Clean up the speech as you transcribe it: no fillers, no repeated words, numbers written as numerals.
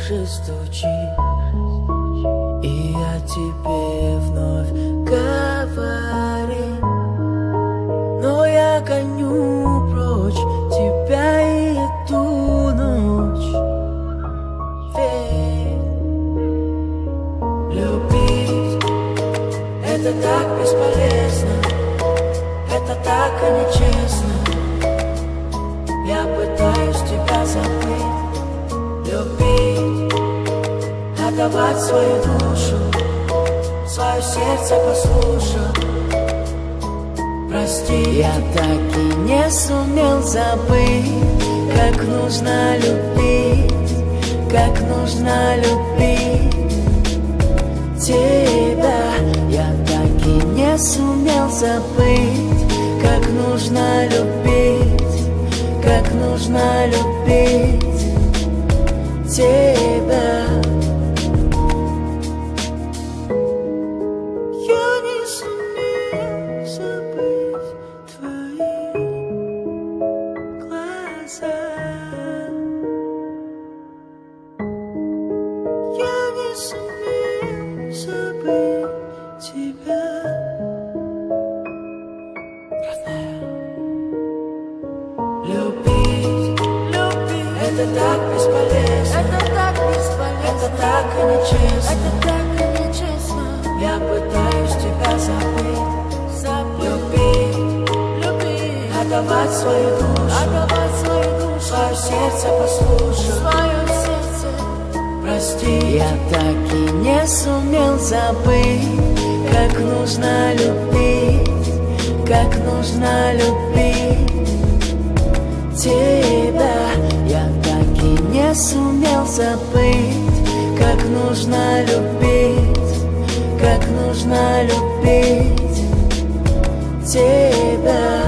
же стучишь, и я тебе вновь говорю, но я гоню прочь тебя и эту ночь. Ведь любить — это так бесполезно, это так и нечестно. Я пытаюсь тебя забыть, любить, отдавать свою душу, свое сердце послушать. Прости, я так и не сумел забыть, как нужно любить, как нужно любить тебя. Я так и не сумел забыть, как нужно любить, как нужно любить тебя. Я не сумел забыть твои глаза. Я не сумел забыть тебя, родная. Любить, любить — это так бесполезно, это так и нечестно. Я пытаюсь тебя забыть, любить, отдавать свою душу, свое сердце послушать. Прости, я так и не сумел забыть, как нужно любить, как нужно любить тебя. Я так и не сумел забыть, как нужно любить, как нужно любить тебя.